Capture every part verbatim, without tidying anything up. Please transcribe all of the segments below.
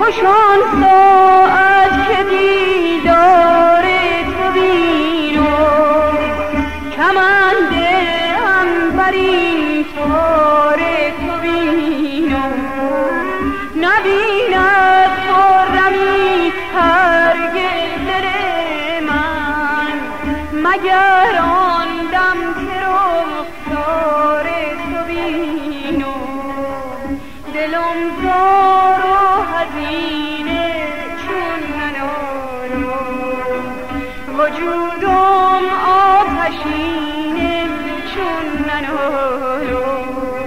خوشان ساعت که دیدار تو بینم، کمند عنبرین تار تو بینم. نبیند خرمی هرگز دل من، مگر آن دم که رخسار تو بینم. دلم زار و حزینه چون ننالم، وجودم آتشینه چون ننالم.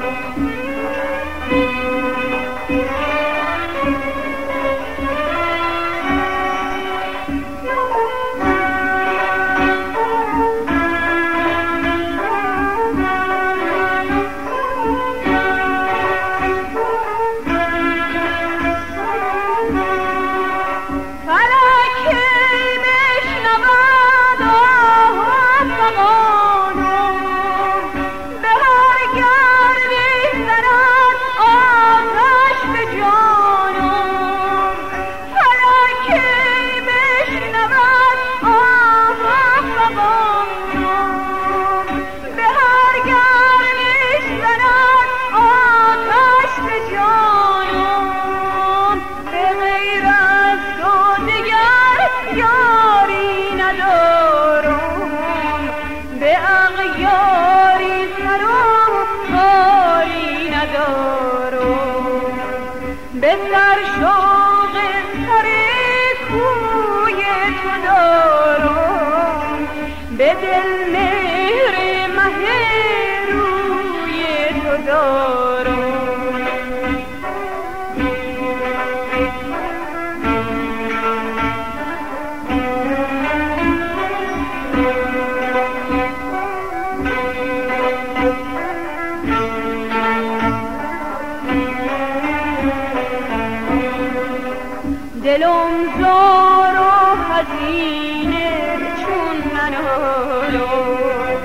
به سر شوق سر کوی تو دارم، به دل مهر مه روی تو دارم. دلم زار و حزینه چون ننالم،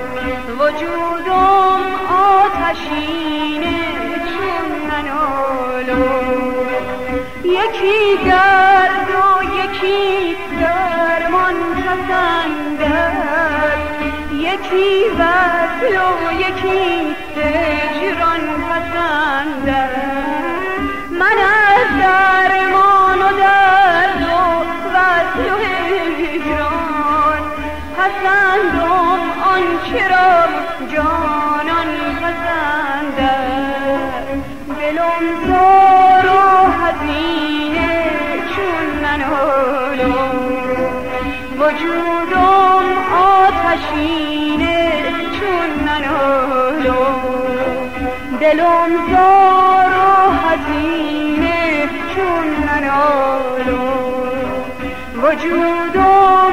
وجودم آتشینه چون ننالم. یکی درد و یکی درمان پسندد، یکی وصل و یکی هجران پسندد. من از درمان و درد و وصل و هجران پسندم آنچه را جانان پسندد. دلم زار و حزینه چون ننالم، وجودم آتشینه چون ننالم. دلم زار و حزینه چون ننالم، وجودم